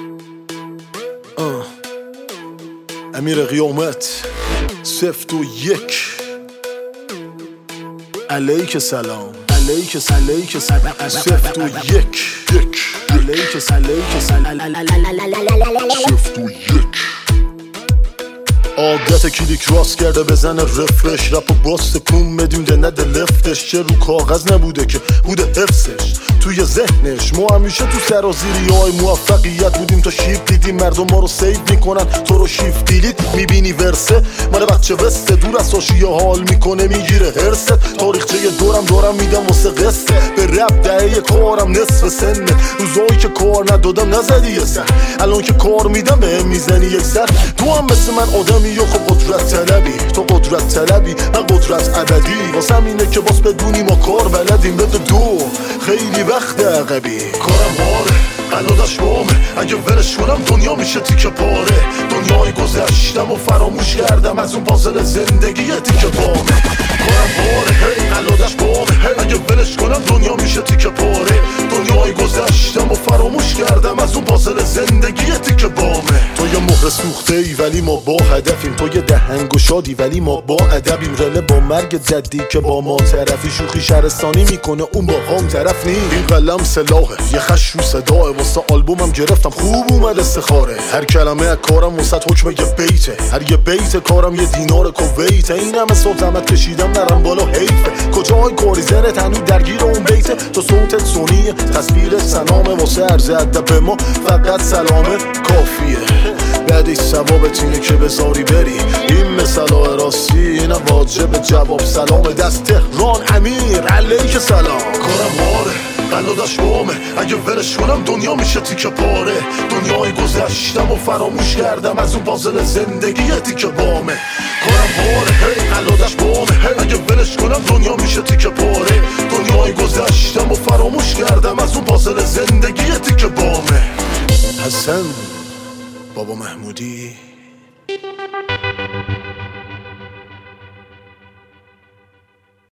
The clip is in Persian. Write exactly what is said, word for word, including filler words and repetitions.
آه. امیر قیامت سفت و یک علیک سلام علیک علیک سلام سفت و یک یک علیک علیک سلام سفت و یک عادت کلیک راست کرده بزنه رفرش رپ و باز تکون بدیم نده لفتش چه رو کاغذ نبوده که بوده حفظش توی ذهنش. ما همیشه تو سرازیری های موفقیت بودیم تا شیف دیدیم مردم ما رو سیو میکنن تو رو شیف دیلیت میبینی ورسه مال بچه وسته دور از ساشیه حال میکنه میگیره هرست تاریخچه دورم دورم میدم واسه قصه به رپ دهه کارم نصف سنه روزایی که کار ندادم نزدی یه سر الان که کار میدم به میزنی یک سر تو هم مثل من آدمی یا خب قدرت طلبی تو قدرت طلبی من قدرت ابدی واسه اینه که باز بدونی ما کار بلدیم بده دو خیلی وقت عقبی کارم باره قلادش بامه اگه ولش کنم دنیا میشه تیکه پاره دنیای گذشتم و فراموش کردم از اون پازل زندگی تیکه بامه کارم باره هی قلادش بامه اگه ولش کنم دنیا میشه تیکه پاره دنیای گذشتم و فراموش کردم از اون پازل زندگی تیکه بامه تو یه مهر سوخته ای ولی ما با هدفیم تو یه دهنگ و شادی ولی ما با ادبیم رله با مرگ جدی که با ما طرفی شوخی شهرستانی میکنه اون با هم طرف نی این قلم سلاحه یه خش رو صداه واسه آلبومم گرفتم خوب اومد استخاره هر کلمه از کارم واسه حکم یه بیته هر یه بیت کارم یه دینار کویته این همه صبح زحمت کشیدم نرم بالا حیفه کجای کاری زنت هنوز درگیر اون بیته تو صوتت سونیه تصویر سلامه واسه عرض ادب به ما فقط سلامه کافیه بعدش ثوابت اینه که بذاری بری این مثلا راستی این واجب جواب سلام دست تهران امیر علیک سلام کارم باره قلادش بامه اگه ولش کنم دنیا میشه تیکه پاره دنیای گذشتم و فراموش کردم از اون پازل زندگی تیکه بامه کارم باره هی قلادش بامه اگه ولش کنم دنیا میشه تیکه پاره دنیای گذشتم و فراموش کردم از اون پازل زندگی تیکه بامه حسن بابا محمودی